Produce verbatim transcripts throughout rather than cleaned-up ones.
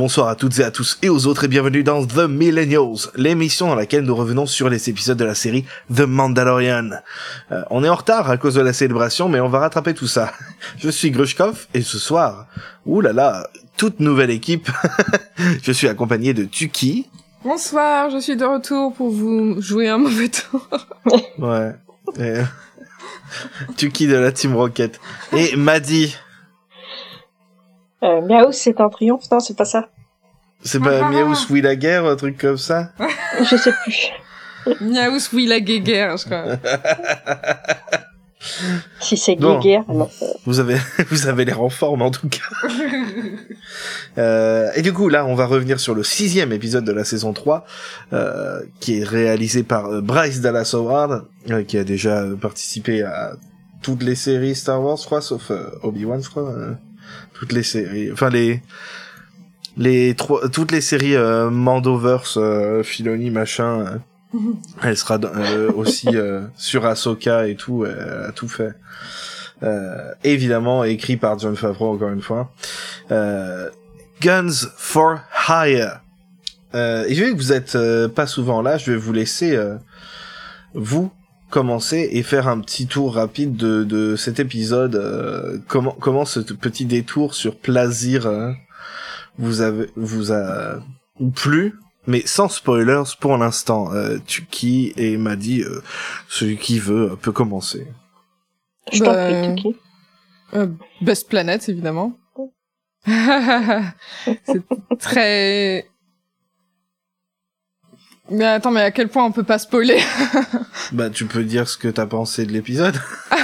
bonsoir à toutes et à tous et aux autres et bienvenue dans The Millennials, l'émission dans laquelle nous revenons sur les épisodes de la série The Mandalorian. Euh, on est en retard à cause de la célébration, mais on va rattraper tout ça. Je suis Grushkov et ce soir, oulala, toute nouvelle équipe, je suis accompagné de Tuki. Bonsoir, je suis de retour pour vous jouer un mauvais tour. Ouais. Et... Tuki de la Team Rocket. Et Maddy. Euh, Miaou, c'est un triomphe, non, c'est pas ça. C'est pas Miaou oui la guerre, un truc comme ça? Je sais plus. Miaou oui la guéguerre, je crois. Si c'est bon, guéguerre, alors... Vous avez, vous avez l'air en forme, en tout cas. euh, et du coup, là, on va revenir sur le sixième épisode de la saison trois, euh, qui est réalisé par euh, Bryce Dallas Howard, euh, qui a déjà euh, participé à toutes les séries Star Wars, je crois, sauf euh, Obi-Wan, je crois. Euh, toutes les séries, enfin les les trois, toutes les séries euh, Mandoverse, euh, Filoni, machin. Euh, elle sera euh, aussi euh, sur Ahsoka et tout, elle a tout fait. Euh, évidemment écrit par Jon Favreau encore une fois. Euh, Guns for Hire. Euh, et vu que vous êtes euh, pas souvent là, je vais vous laisser euh, vous commencer et faire un petit tour rapide de, de cet épisode. Euh, comment comment ce petit détour sur Plazir euh, vous avez vous a plu, mais sans spoilers pour l'instant. Euh, Tuki et Maddy, euh, celui qui veut peut commencer. Je t'en prie, Tuki. Euh, Best Planet, évidemment. C'est très... Mais attends, mais à quel point on peut pas spoiler? Bah, tu peux dire ce que t'as pensé de l'épisode.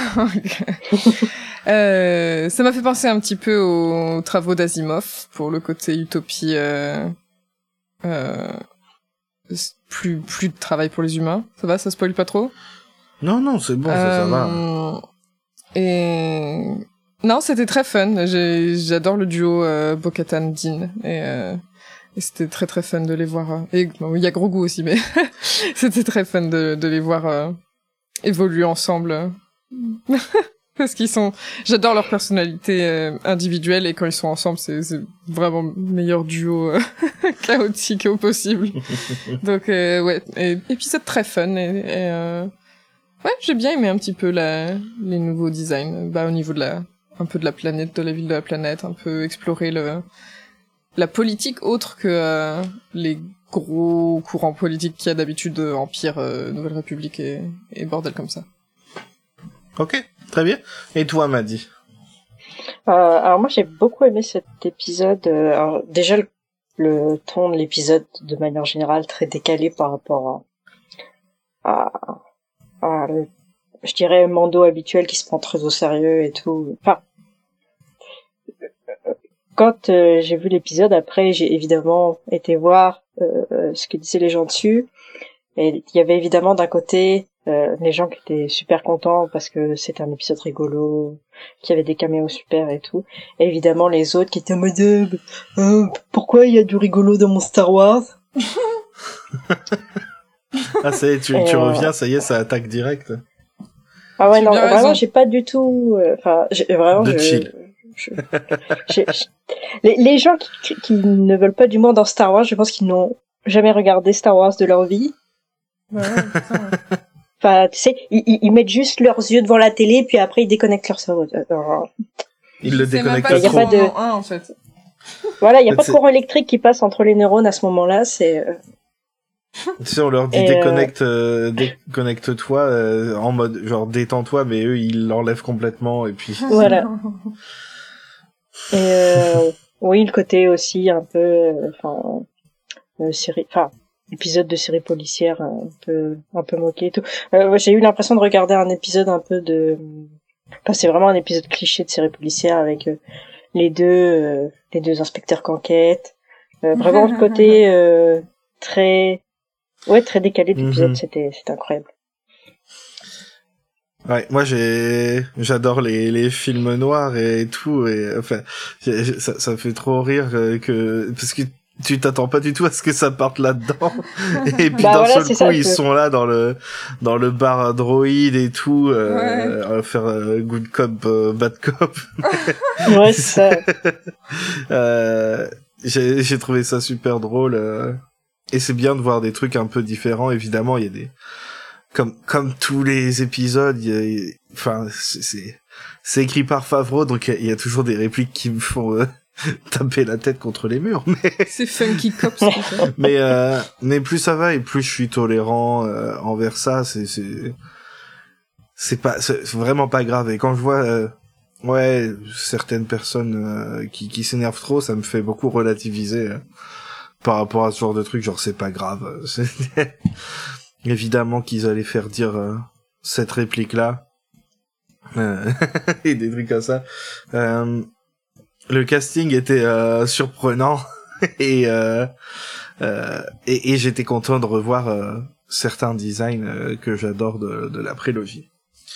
euh, ça m'a fait penser un petit peu aux travaux d'Asimov, pour le côté utopie... Euh, euh, plus, plus de travail pour les humains. Ça va, ça spoil pas trop? Non, non, c'est bon, ça, euh, ça va. Et... Non, c'était très fun. J'ai, j'adore le duo euh, Bo-Katan Din. Et... Euh... Et c'était très très fun de les voir. Et bon, il y a Grogu aussi, mais c'était très fun de, de les voir euh, évoluer ensemble. Parce qu'ils sont... J'adore leur personnalité euh, individuelle, et quand ils sont ensemble, c'est, c'est vraiment le meilleur duo euh, chaotique au possible. Donc euh, ouais, et, épisode très fun. Et, et euh... ouais, j'ai bien aimé un petit peu la, les nouveaux designs. Bah, au niveau de la... un peu de la planète, de la ville de la planète, un peu explorer le... la politique autre que euh, les gros courants politiques qu'il y a d'habitude, euh, Empire, euh, Nouvelle République et, et bordel comme ça. Ok, très bien. Et toi, Maddy? euh, Alors moi, j'ai beaucoup aimé cet épisode. Euh, alors, déjà, le, le ton de l'épisode, de manière générale, très décalé par rapport à, à, à le, je dirais, Mando habituel qui se prend très au sérieux et tout. Enfin, quand euh, j'ai vu l'épisode, après, j'ai évidemment été voir euh, ce que disaient les gens dessus. Et il y avait évidemment d'un côté euh, les gens qui étaient super contents parce que c'était un épisode rigolo, qu'il y avait des caméos super et tout. Et évidemment les autres qui étaient en mode euh, euh, pourquoi il y a du rigolo dans mon Star Wars? Ah ça y est, tu, tu euh... reviens, ça y est, ça attaque direct. Ah ouais, non, vraiment, raison. J'ai pas du tout... Enfin, euh, j'ai vraiment... De je... chill. Je, je, je, les, les gens qui, qui ne veulent pas d'humour dans Star Wars, je pense qu'ils n'ont jamais regardé Star Wars de leur vie. Ouais, putain. Enfin, tu sais, ils, ils mettent juste leurs yeux devant la télé, puis après ils déconnectent leur cerveau. Ils le déconnectent pas trop. Il y a pas de... un, en fait. Voilà, il n'y a pas de courant électrique qui passe entre les neurones à ce moment-là, c'est... Tu sais, on leur dit Et déconnecte, euh... déconnecte-toi, euh, en mode genre détends-toi, mais eux ils l'enlèvent complètement et puis. Voilà. Et euh, oui, le côté aussi un peu, enfin, euh, série, enfin, épisode de série policière un peu, un peu moqué et tout. Euh, j'ai eu l'impression de regarder un épisode un peu de, enfin, c'est vraiment un épisode cliché de série policière avec euh, les deux, euh, les deux inspecteurs qu'enquête. Euh, vraiment le côté euh, très, ouais, très décalé de l'épisode, mm-hmm. c'était, c'était incroyable. Ouais, moi j'ai, j'adore les les films noirs et tout, et enfin, ça ça fait trop rire que parce que tu t'attends pas du tout à ce que ça parte là-dedans, et puis bah d'un voilà, seul coup ça, ils que... sont là dans le dans le bar droïde et tout, euh, ouais. à faire euh, good cop, euh, bad cop. Ouais, c'est ça. euh, j'ai, j'ai trouvé ça super drôle. Euh... Et c'est bien de voir des trucs un peu différents. Évidemment, il y a des... Comme, comme tous les épisodes, il y a... Enfin, c'est, c'est, c'est écrit par Favreau, donc il y, y a toujours des répliques qui me font euh, taper la tête contre les murs. Mais c'est funky cops. Tout ça. mais euh, mais plus ça va et plus je suis tolérant euh, envers ça. C'est c'est c'est pas c'est vraiment pas grave. Et quand je vois euh, ouais certaines personnes euh, qui qui s'énervent trop, ça me fait beaucoup relativiser euh, par rapport à ce genre de truc. Genre c'est pas grave. C'est... Évidemment qu'ils allaient faire dire euh, cette réplique là. Euh, et des trucs comme ça. Euh, le casting était euh, surprenant et, euh, euh, et et j'étais content de revoir euh, certains designs euh, que j'adore de, de la prélogie.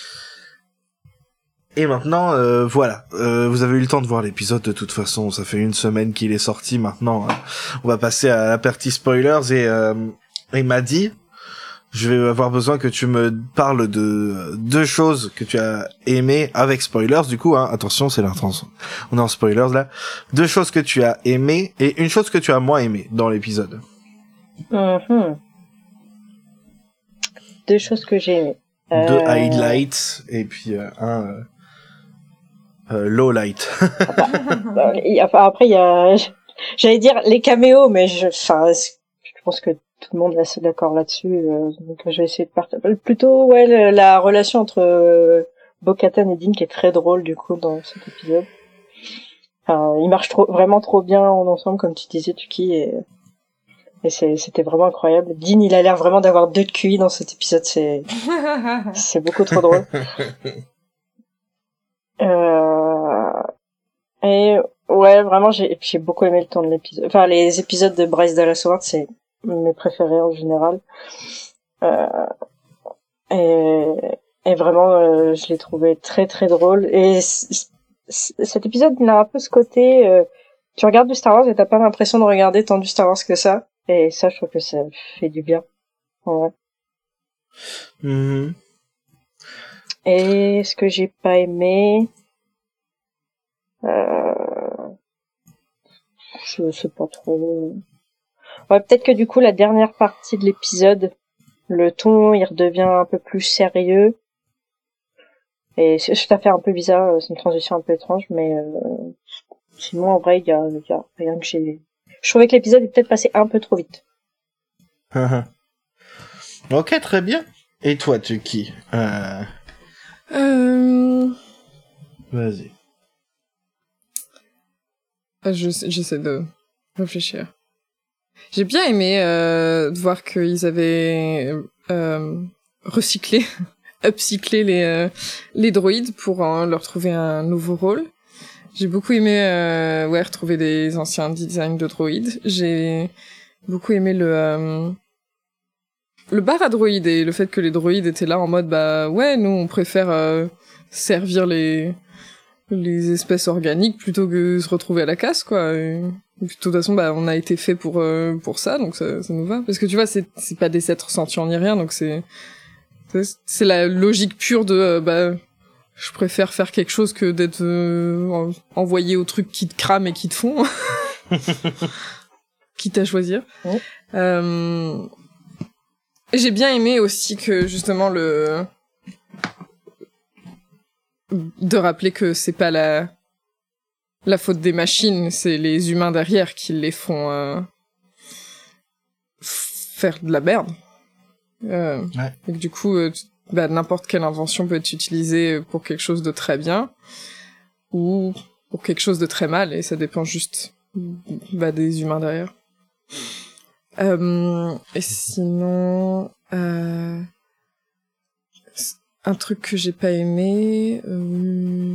Et maintenant, euh, voilà, euh, vous avez eu le temps de voir l'épisode de toute façon. Ça fait une semaine qu'il est sorti maintenant. Hein. On va passer à la partie spoilers et euh, il m'a dit. Je vais avoir besoin que tu me parles de deux choses que tu as aimées avec spoilers, du coup, hein. Attention, c'est l'intention. On est en spoilers, là. Deux choses que tu as aimées et une chose que tu as moins aimée dans l'épisode. Mm-hmm. Deux choses que j'ai aimées. Deux euh... highlights et puis euh, un euh, euh, low light. Enfin, après, il y a, j'allais dire les caméos, mais je, enfin, je pense que tout le monde est assez d'accord là-dessus, euh, donc je vais essayer de partager. Plutôt, ouais, le, la relation entre euh, Bo-Katan et Din qui est très drôle du coup dans cet épisode. Enfin, ils marchent trop, vraiment trop bien en ensemble, comme tu disais, Tuki, et, et c'est, c'était vraiment incroyable. Din, il a l'air vraiment d'avoir deux de Q I dans cet épisode, c'est, c'est beaucoup trop drôle. Euh, et ouais, vraiment, j'ai, j'ai beaucoup aimé le ton de l'épisode. Enfin, les épisodes de Bryce Dallas Howard, c'est mes préférés en général. Euh, et, et vraiment, euh, je l'ai trouvé très très drôle. Et c- c- cet épisode, il a un peu ce côté, euh, tu regardes du Star Wars et t'as pas l'impression de regarder tant du Star Wars que ça. Et ça, je trouve que ça fait du bien. Ouais. Mm-hmm. Et ce que j'ai pas aimé, euh, je sais pas trop. Ouais, peut-être que du coup, la dernière partie de l'épisode, le ton, il redevient un peu plus sérieux. Et c'est tout à fait un peu bizarre, c'est une transition un peu étrange, mais euh, sinon, en vrai, il y a, y a rien que j'ai... Je trouvais que l'épisode est peut-être passé un peu trop vite. Ok, très bien. Et toi, Tuki euh... euh... Vas-y. Je, j'essaie de réfléchir. J'ai bien aimé euh, de voir qu'ils avaient euh, recyclé, upcyclé les euh, les droïdes pour euh, leur trouver un nouveau rôle. J'ai beaucoup aimé euh, ouais retrouver des anciens designs de droïdes. J'ai beaucoup aimé le euh, le bar à droïdes et le fait que les droïdes étaient là en mode bah ouais nous on préfère euh, servir les les espèces organiques plutôt que se retrouver à la casse quoi. Et, de toute façon bah on a été fait pour euh, pour ça donc ça, ça nous va parce que tu vois c'est c'est pas des êtres sentients ni rien donc c'est c'est la logique pure de euh, bah je préfère faire quelque chose que d'être euh, envoyé au truc qui te crame et qui te font quitte à choisir. Ouais. Euh... j'ai bien aimé aussi que justement le de rappeler que c'est pas la la faute des machines, c'est les humains derrière qui les font euh, faire de la merde. Euh, ouais. Et que du coup, euh, bah, n'importe quelle invention peut être utilisée pour quelque chose de très bien ou pour quelque chose de très mal, et ça dépend juste bah, des humains derrière. Euh, et sinon, euh, un truc que j'ai pas aimé... Euh...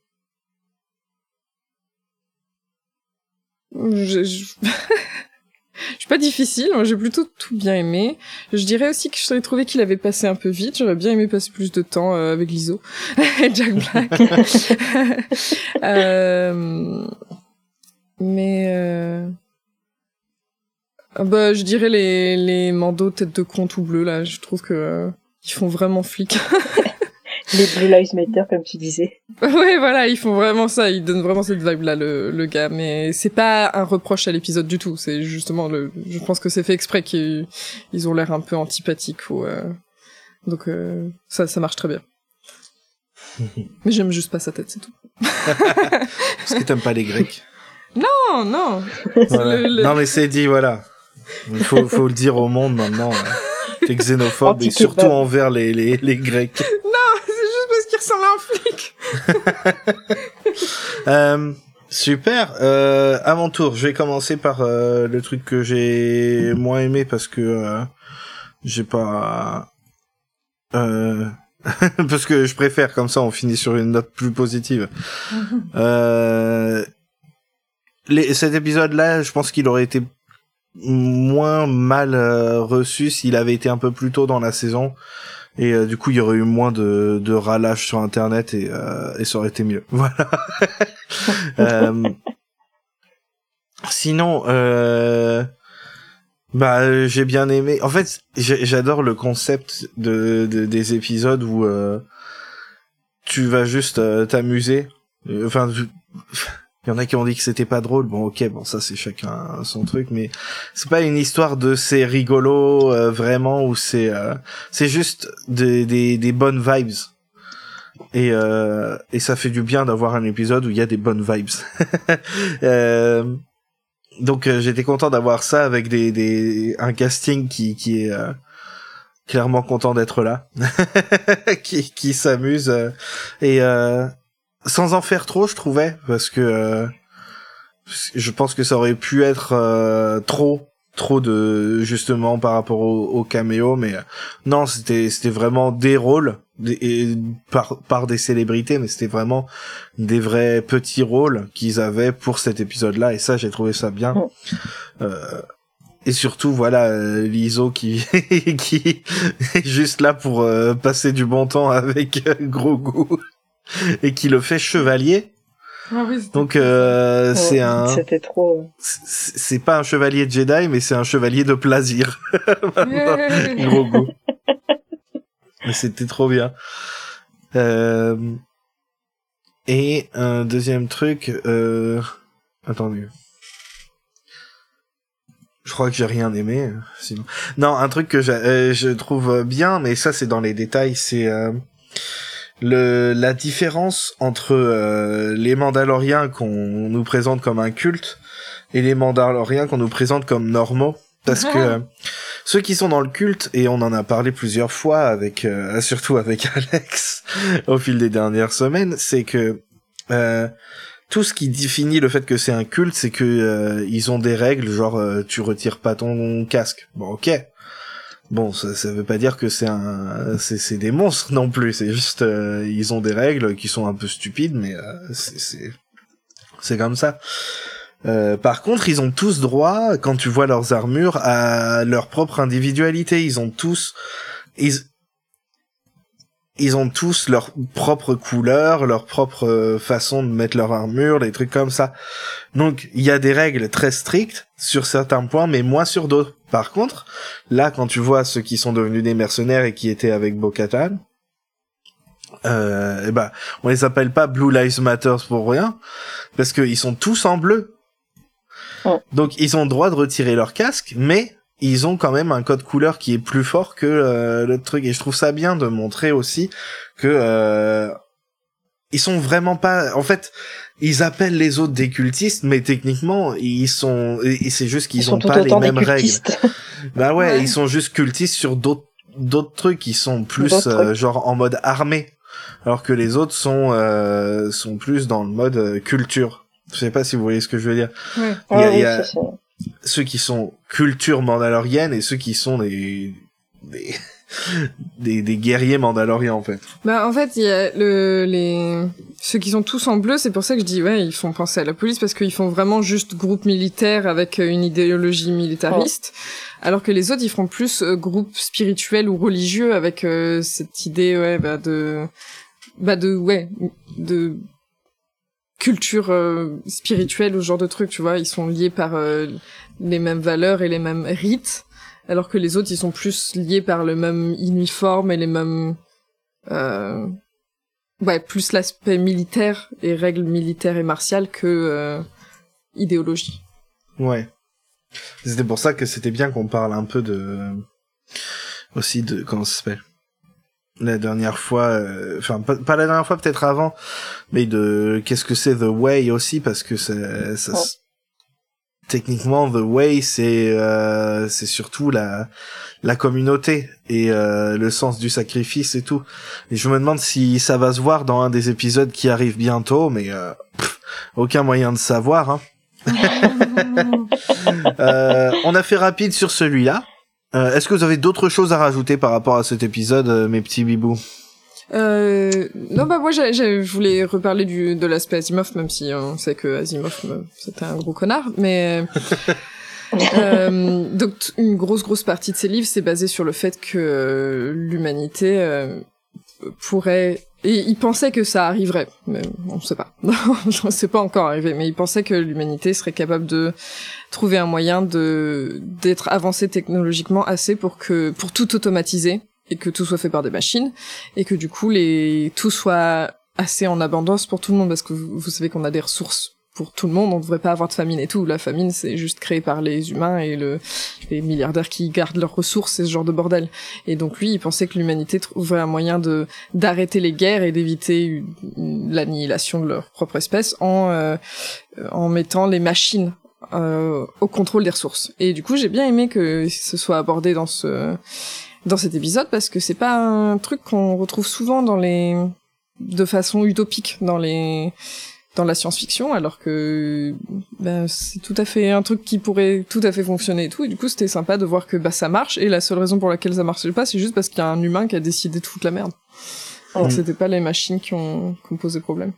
Je, je... je suis pas difficile, moi j'ai plutôt tout bien aimé. Je dirais aussi que j'aurais trouvé qu'il avait passé un peu vite, j'aurais bien aimé passer plus de temps euh, avec Lizzo et Jack Black. euh... Mais... Euh... Bah je dirais les, les mandos tête de con tout bleu là, je trouve que euh, ils font vraiment flic. Les Blue Lives Matter, comme tu disais. Ouais, voilà, ils font vraiment ça, ils donnent vraiment cette vibe-là, le, le gars. Mais c'est pas un reproche à l'épisode du tout. C'est justement le, je pense que c'est fait exprès qu'ils ils ont l'air un peu antipathiques ou, euh... donc euh, ça, ça marche très bien. Mais j'aime juste pas sa tête, c'est tout. Parce que t'aimes pas les Grecs. Non, non. Voilà. Le, le... Non, mais c'est dit, voilà. Il faut, faut le dire au monde maintenant. Ouais. T'es xénophobe et surtout envers les, les, les Grecs. Non, c'est juste parce qu'il ressemble à un flic. euh, super. Euh, à mon tour, je vais commencer par euh, le truc que j'ai moins aimé parce que euh, j'ai pas... Euh... parce que je préfère, comme ça on finit sur une note plus positive. euh... Les... Cet épisode-là, je pense qu'il aurait été moins mal euh, reçu s'il avait été un peu plus tôt dans la saison. Et euh, du coup, il y aurait eu moins de, de râlage sur Internet et, euh, et ça aurait été mieux. Voilà. euh... Sinon, euh... bah j'ai bien aimé. En fait, j'adore le concept de, de des épisodes où euh, tu vas juste euh, t'amuser. Enfin, tu... il y en a qui ont dit que c'était pas drôle. Bon, ok, bon ça c'est chacun son truc, mais c'est pas une histoire de c'est rigolo euh, vraiment où c'est euh, c'est juste des des des bonnes vibes. Et euh, et ça fait du bien d'avoir un épisode où il y a des bonnes vibes. euh, Donc euh, j'étais content d'avoir ça avec des des un casting qui qui est euh, clairement content d'être là, qui qui s'amuse euh, et euh, sans en faire trop, je trouvais, parce que euh, je pense que ça aurait pu être euh, trop trop de justement par rapport au, au caméo, mais euh, non, c'était c'était vraiment des rôles des, et par par des célébrités, mais c'était vraiment des vrais petits rôles qu'ils avaient pour cet épisode-là, et ça j'ai trouvé ça bien. Euh, et surtout voilà euh, Lizzo qui qui est juste là pour euh, passer du bon temps avec euh, Grogu et qui le fait chevalier. Ah oui, donc euh, ouais, c'est un c'était trop c'est pas un chevalier Jedi, mais c'est un chevalier de plaisir. Yeah. Grogu. Mais c'était trop bien. Euh... Et un deuxième truc, euh... attendez. Je crois que j'ai rien aimé, sinon. Non, un truc que euh, je trouve bien, mais ça c'est dans les détails, c'est euh, le la différence entre euh, les Mandaloriens qu'on nous présente comme un culte et les Mandaloriens qu'on nous présente comme normaux, parce que euh, ceux qui sont dans le culte, et on en a parlé plusieurs fois avec euh, surtout avec Alex au fil des dernières semaines, c'est que euh, tout ce qui définit le fait que c'est un culte, c'est que euh, ils ont des règles, genre euh, tu retires pas ton casque. Bon, ok. Bon, ça, ça veut pas dire que c'est un, c'est, c'est des monstres non plus. C'est juste, euh, ils ont des règles qui sont un peu stupides, mais euh, c'est, c'est, c'est comme ça. Euh, par contre, ils ont tous droit, quand tu vois leurs armures, à leur propre individualité. Ils ont tous, ils, ils ont tous leur propre couleur, leur propre euh, façon de mettre leur armure, des trucs comme ça. Donc, il y a des règles très strictes sur certains points, mais moins sur d'autres. Par contre, là, quand tu vois ceux qui sont devenus des mercenaires et qui étaient avec Bo-Katan, euh, et ben, on les appelle pas Blue Lives Matter pour rien, parce qu'ils sont tous en bleu. Oh. Donc, ils ont le droit de retirer leur casque, mais ils ont quand même un code couleur qui est plus fort que euh, le truc. Et je trouve ça bien de montrer aussi que euh, ils sont vraiment pas... En fait, ils appellent les autres des cultistes, mais techniquement, ils sont... Et c'est juste qu'ils ils ont pas les mêmes règles. Bah ouais, ouais, ils sont juste cultistes sur d'autres d'autres trucs qui sont plus euh, genre en mode armé, alors que les autres sont euh, sont plus dans le mode euh, culture. Je sais pas si vous voyez ce que je veux dire. ouais. Il y a, Ah, il y oui, a c'est ça. ceux qui sont culture mandalorienne et ceux qui sont des des des, des guerriers mandaloriens en fait. Bah en fait, il y a le les ceux qui sont tous en bleu, c'est pour ça que je dis ouais, ils font penser à la police parce qu'ils font vraiment juste groupe militaire avec une idéologie militariste, oh. Alors que les autres ils feront plus euh, groupe spirituel ou religieux avec euh, cette idée ouais bah de bah de ouais de culture euh, spirituelle ou ce genre de truc, tu vois, ils sont liés par euh, les mêmes valeurs et les mêmes rites, alors que les autres ils sont plus liés par le même uniforme et les mêmes euh, ouais, plus l'aspect militaire et règles militaires et martiales que euh, idéologie. Ouais. C'était pour ça que c'était bien qu'on parle un peu de aussi de comment ça s'appelle la dernière fois, enfin euh, pas, pas la dernière fois, peut-être avant, mais de qu'est-ce que c'est The Way aussi, parce que ça, ça oh. techniquement The Way c'est euh, c'est surtout la la communauté et euh, le sens du sacrifice et tout. Et je me demande si ça va se voir dans un des épisodes qui arrive bientôt, mais euh, pff, aucun moyen de savoir. Hein. euh, on a fait rapide sur celui-là. Euh, est-ce que vous avez d'autres choses à rajouter par rapport à cet épisode, euh, mes petits bibous? Euh, non, bah moi, j'ai, j'ai, je voulais reparler du de l'aspect Asimov, même si on sait que Asimov, euh, c'était un gros connard, mais euh, donc une grosse grosse partie de ses livres, c'est basé sur le fait que euh, l'humanité euh, pourrait. Et il pensait que ça arriverait, mais on ne sait pas. Je ne sais pas encore arrivé, mais il pensait que l'humanité serait capable de trouver un moyen de d'être avancée technologiquement assez pour que pour tout automatiser et que tout soit fait par des machines et que du coup les tout soit assez en abondance pour tout le monde, parce que vous, vous savez qu'on a des ressources pour tout le monde, on devrait pas avoir de famine et tout. La famine, c'est juste créé par les humains et le, les milliardaires qui gardent leurs ressources, c'est ce genre de bordel. Et donc lui, il pensait que l'humanité trouverait un moyen de d'arrêter les guerres et d'éviter une, une, l'annihilation de leur propre espèce en euh, en mettant les machines euh, au contrôle des ressources. Et du coup, j'ai bien aimé que ce soit abordé dans ce dans cet épisode, parce que c'est pas un truc qu'on retrouve souvent dans les de façon utopique dans les dans la science-fiction, alors que ben c'est tout à fait un truc qui pourrait tout à fait fonctionner et tout, et du coup c'était sympa de voir que bah ça marche, et la seule raison pour laquelle ça marchait pas, c'est juste parce qu'il y a un humain qui a décidé de foutre la merde. Donc mmh. c'était pas les machines qui ont, qui ont posé problème.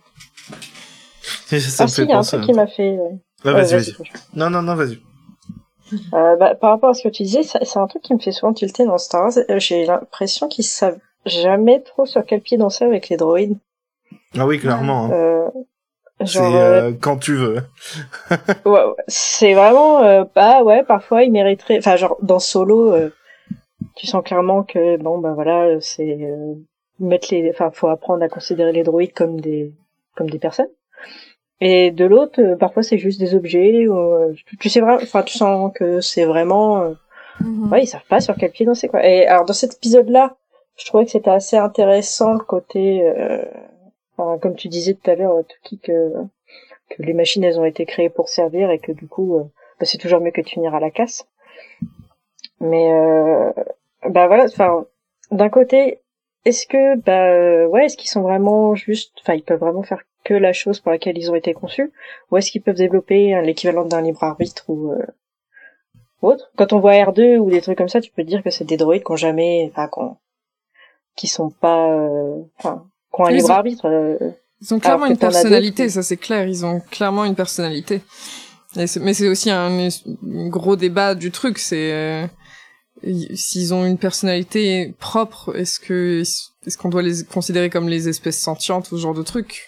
Ça, ça ah si, il y a un truc qui m'a fait... Euh... Ah, vas-y, vas-y. vas-y. Non, non, non, vas-y. Euh, bah, par rapport à ce que tu disais, ça, c'est un truc qui me fait souvent tilter dans Star Wars. J'ai l'impression qu'ils savent jamais trop sur quel pied danser avec les droïdes. Ah oui, clairement. Hein. Euh... Genre, c'est euh, quand tu veux. ouais, c'est vraiment euh, bah ouais, parfois ils mériteraient, enfin genre dans Solo euh, tu sens clairement que bon bah voilà, c'est euh, mettre les enfin faut apprendre à considérer les droïdes comme des comme des personnes. Et de l'autre euh, parfois c'est juste des objets ou euh, tu, tu sais vraiment, enfin tu sens que c'est vraiment euh, mm-hmm. ouais, ils savent pas sur quel pied danser quoi. Et alors dans cet épisode-là, je trouvais que c'était assez intéressant le côté euh, enfin, comme tu disais tout à l'heure, Tuki, que, que les machines, elles ont été créées pour servir et que du coup, euh, bah, c'est toujours mieux que de finir à la casse. Mais, euh, bah voilà, enfin, d'un côté, est-ce que, bah, ouais, est-ce qu'ils sont vraiment juste, enfin, ils peuvent vraiment faire que la chose pour laquelle ils ont été conçus, ou est-ce qu'ils peuvent développer l'équivalent d'un libre arbitre ou, euh, ou autre? Quand on voit R deux ou des trucs comme ça, tu peux te dire que c'est des droïdes qui ont jamais, enfin, qu'on, qui sont pas, enfin, euh, qui ont un libre arbitre. Euh, ils ont clairement une personnalité, ça c'est clair, ils ont clairement une personnalité. Et c'est, mais c'est aussi un, un gros débat du truc, c'est euh, s'ils ont une personnalité propre, est-ce que est-ce qu'on doit les considérer comme les espèces sentientes ou ce genre de truc?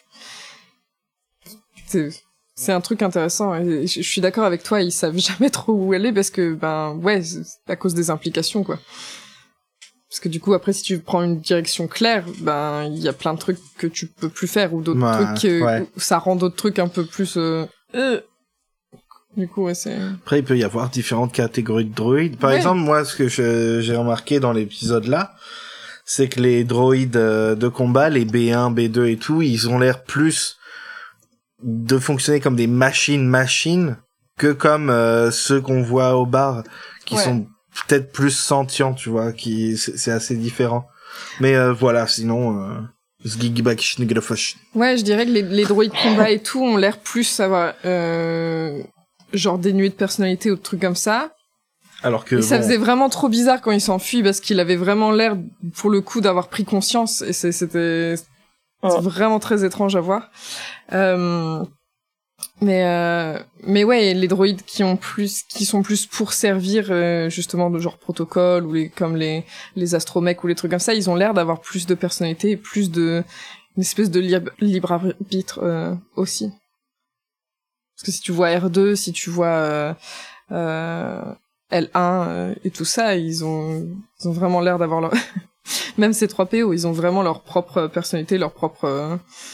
C'est, c'est un truc intéressant, et je, je suis d'accord avec toi, ils savent jamais trop où aller, parce que ben ouais, c'est à cause des implications quoi. Parce que du coup, après, si tu prends une direction claire, ben, il y a plein de trucs que tu peux plus faire, ou d'autres ouais, trucs, euh, ouais. où ça rend d'autres trucs un peu plus, euh, euh. Du coup, ouais, c'est... Après, il peut y avoir différentes catégories de droïdes. Par ouais. exemple, moi, ce que je, j'ai remarqué dans l'épisode là, c'est que les droïdes de combat, les B un, B deux et tout, ils ont l'air plus de fonctionner comme des machines-machines que comme euh, ceux qu'on voit au bar, qui ouais. sont peut-être plus sentient, tu vois, qui c'est, c'est assez différent. Mais euh, voilà, sinon euh, ouais, je dirais que les, les droïdes combat et tout ont l'air plus savoir euh, genre dénués de personnalité ou de trucs comme ça. Alors que et ça bon... faisait vraiment trop bizarre quand il s'enfuit, parce qu'il avait vraiment l'air pour le coup d'avoir pris conscience, et c'est, c'était oh. vraiment très étrange à voir. Euh... Mais euh, mais ouais, les droïdes qui ont plus, qui sont plus pour servir euh, justement de genre protocole, ou les comme les les astromechs ou les trucs comme ça, ils ont l'air d'avoir plus de personnalité et plus de une espèce de libre, libre arbitre euh, aussi. Parce que si tu vois R deux, si tu vois euh, euh, L un euh, et tout ça, ils ont ils ont vraiment l'air d'avoir leur même ces trois P O, ils ont vraiment leur propre personnalité, leur propre euh,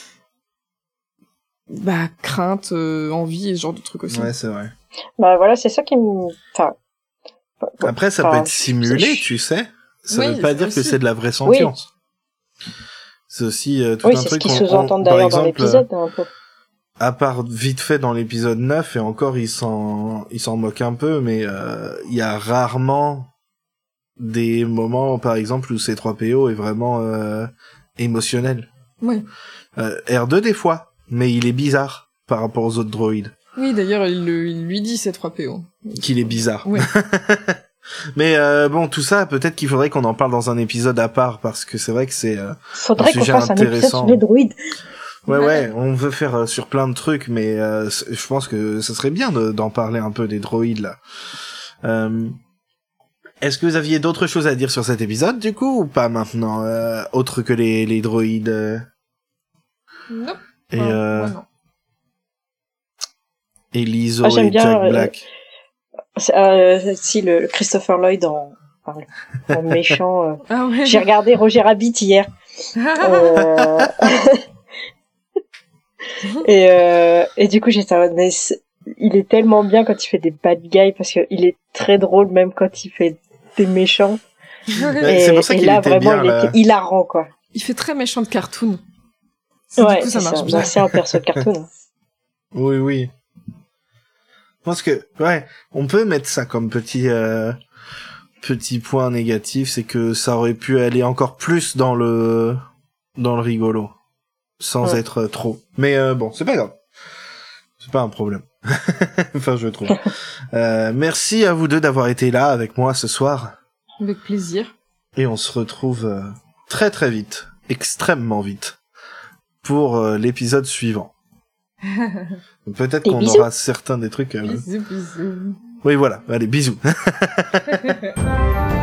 bah crainte, euh, envie et ce genre de trucs aussi. Ouais, c'est vrai. Bah voilà, c'est ça qui me... Enfin... Après, ça enfin, peut être simulé, je... tu sais. Ça oui, veut pas dire aussi. que c'est de la vraie sentience. Oui. C'est aussi euh, tout oui, un c'est truc... ce qu'ils on, sous-entendent on, d'ailleurs par dans exemple, l'épisode. Un peu. À part vite fait dans l'épisode neuf, et encore, ils s'en, ils s'en moquent un peu, mais il euh, y a rarement des moments, par exemple, où C trois P O est vraiment euh, émotionnel. Oui. Euh, R deux, des fois, mais il est bizarre par rapport aux autres droïdes. Oui, d'ailleurs, il, il lui dit C trois P O. Qu'il est bizarre. Oui. Mais euh, bon, tout ça, peut-être qu'il faudrait qu'on en parle dans un épisode à part, parce que c'est vrai que c'est euh, faudrait un qu'on sujet fasse un épisode intéressant. sur les droïdes. Ouais, ouais, on veut faire euh, sur plein de trucs, mais euh, je pense que ce serait bien de, d'en parler un peu des droïdes, là. Euh, est-ce que vous aviez d'autres choses à dire sur cet épisode, du coup, ou pas maintenant, euh, autre que les, les droïdes euh... Non. Et, ah, euh... ouais, non. et Lizzo Ah, j'aime et bien, Jack euh, Black. Euh, si, le, le Christopher Lloyd en, en, en méchant. Euh... Ah ouais. J'ai regardé Roger Rabbit hier. euh... et, euh... et du coup, j'étais en mode, il est tellement bien quand il fait des bad guys parce qu'il est très drôle même quand il fait des méchants. Ouais, et, c'est pour ça et qu'il là, était vraiment, bien, il là. était hilarant, quoi. Il fait très méchant de cartoon. Ouais, du coup, ça c'est marche ça. bien. Bah, c'est un perso de cartoon. Oui, oui. Je pense que, ouais, on peut mettre ça comme petit, euh, petit point négatif, c'est que ça aurait pu aller encore plus dans le, dans le rigolo. Sans ouais. être trop. Mais, euh, bon, c'est pas grave. C'est pas un problème. Enfin, je trouve. euh, merci à vous deux d'avoir été là avec moi ce soir. Avec plaisir. Et on se retrouve euh, très très vite. Extrêmement vite. Pour euh, l'épisode suivant. Peut-être Des qu'on bisous. aura certains des trucs... Euh... Bisous, bisous. Oui, voilà. Allez, bisous.